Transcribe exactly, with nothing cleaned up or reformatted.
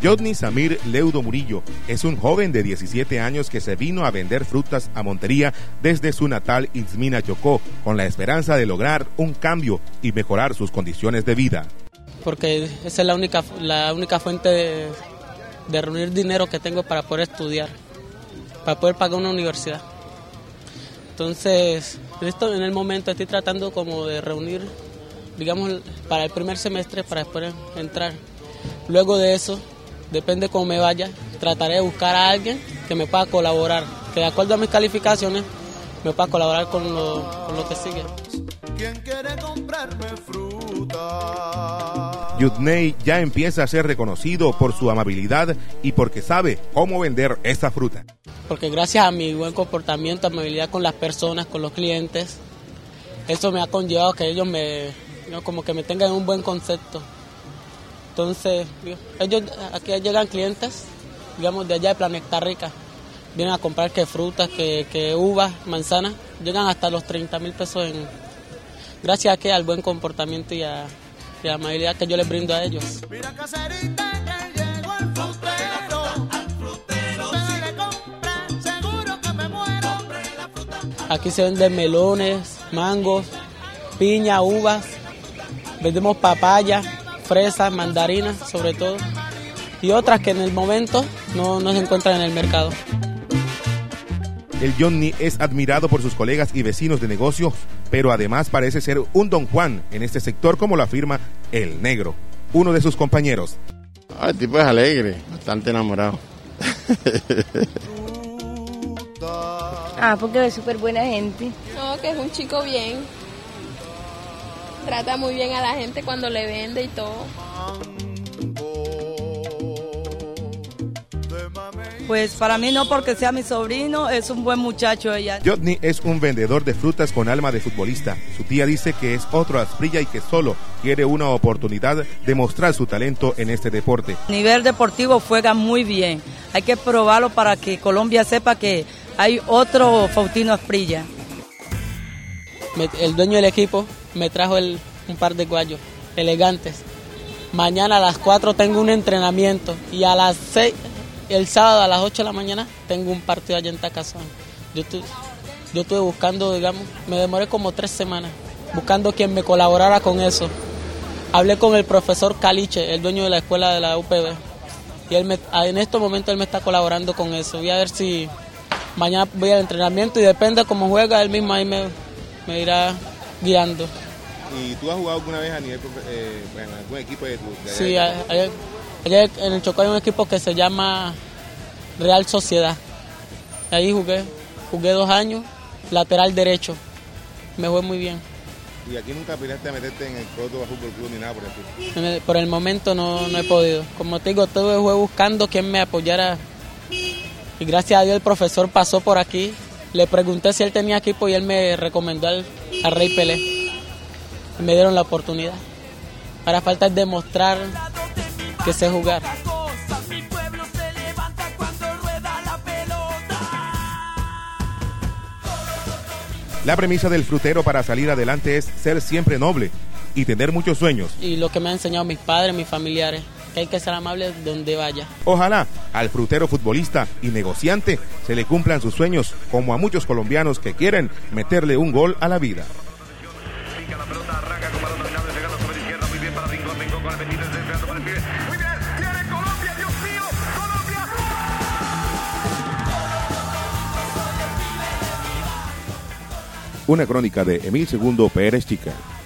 Yodni Samir Leudo Murillo es un joven de diecisiete años que se vino a vender frutas a Montería desde su natal Izmina, Chocó, con la esperanza de lograr un cambio y mejorar sus condiciones de vida. Porque esa es la única, la única fuente de, de reunir dinero que tengo para poder estudiar, para poder pagar una universidad. Entonces, en, esto, en el momento estoy tratando como de reunir, digamos, para el primer semestre para poder entrar. Luego de eso, depende cómo me vaya, trataré de buscar a alguien que me pueda colaborar, que de acuerdo a mis calificaciones me pueda colaborar con lo, con lo que sigue. ¿Quién quiere comprarme fruta? Yudney ya empieza a ser reconocido por su amabilidad y porque sabe cómo vender esa fruta. Porque gracias a mi buen comportamiento, amabilidad con las personas, con los clientes, eso me ha conllevado que ellos me, ¿no? como que me tengan un buen concepto. Entonces, ellos, aquí llegan clientes, digamos, de allá de Planeta Rica, vienen a comprar que frutas, que, que uvas, manzanas, llegan hasta los treinta mil pesos en, gracias a que al buen comportamiento y a, y a la amabilidad que yo les brindo a ellos. Mira, caserita, que llegó el frutero, al frutero, si le compra, seguro que me muero. Aquí se venden melones, mangos, piña, uvas, vendemos papaya, fresas, mandarinas sobre todo, y otras que en el momento no, no se encuentran en el mercado. El Yodni es admirado por sus colegas y vecinos de negocios, pero además parece ser un Don Juan en este sector, como lo afirma El Negro, uno de sus compañeros. Ah, el tipo es alegre, bastante enamorado. Ah, porque es súper buena gente. No, que es un chico bien. Trata muy bien a la gente cuando le vende y todo. Pues para mí no, porque sea mi sobrino, es un buen muchacho ella. Yodni es un vendedor de frutas con alma de futbolista. Su tía dice que es otro Asprilla y que solo quiere una oportunidad de mostrar su talento en este deporte. A nivel deportivo juega muy bien. Hay que probarlo para que Colombia sepa que hay otro Faustino Asprilla. El dueño del equipo me trajo el, un par de guayos elegantes. Mañana a las cuatro tengo un entrenamiento y a las seis, el sábado a las ocho de la mañana tengo un partido allá en Tacazón. Yo, tu, yo estuve buscando, digamos, me demoré como tres semanas buscando quien me colaborara con eso. Hablé con el profesor Caliche, el dueño de la escuela de la U P B, y él me, en estos momentos él me está colaborando con eso. Voy a ver si mañana voy al entrenamiento y depende de cómo juega, él mismo ahí me, me irá guiando. ¿Y tú has jugado alguna vez a nivel, eh, en algún equipo de tu de Sí, allá, allá, allá en el Chocó hay un equipo que se llama Real Sociedad. Ahí jugué, jugué dos años, lateral derecho. Me fue muy bien. ¿Y aquí nunca pudiste meterte en el Córdoba Fútbol Club ni nada por eso? Por el momento no, no he podido. Como te digo, todo fue buscando quien me apoyara. Y gracias a Dios el profesor pasó por aquí. Le pregunté si él tenía equipo y él me recomendó al, al Rey Pelé. Y me dieron la oportunidad. Ahora falta es demostrar que sé jugar. La premisa del frutero para salir adelante es ser siempre noble y tener muchos sueños. Y lo que me han enseñado mis padres, mis familiares, que hay que ser amable donde vaya. Ojalá al frutero futbolista y negociante se le cumplan sus sueños, como a muchos colombianos que quieren meterle un gol a la vida. Una crónica de Emil Segundo Pérez Chica.